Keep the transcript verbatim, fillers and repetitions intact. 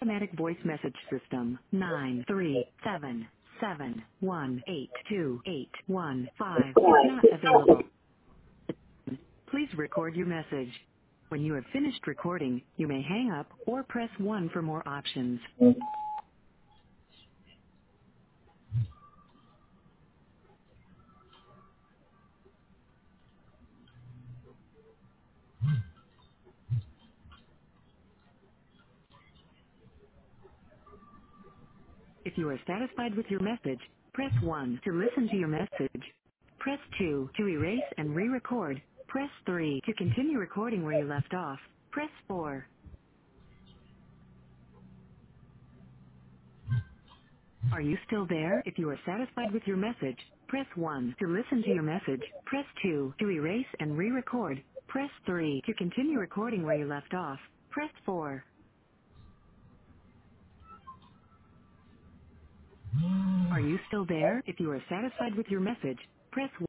automatic voice message system. nine three seven seven one eight two eight one five is not available. Please record your message. When you have finished recording, you may hang up or press one for more options. If you are satisfied with your message, press one to listen to your message. Press two to erase and re-record. Press three to continue recording where you left off. Press four. Are you still there? If you are satisfied with your message, press one to listen to your message. Press two to erase and re-record. Press three to continue recording where you left off. Press four. Are you still there? If you are satisfied with your message, press one.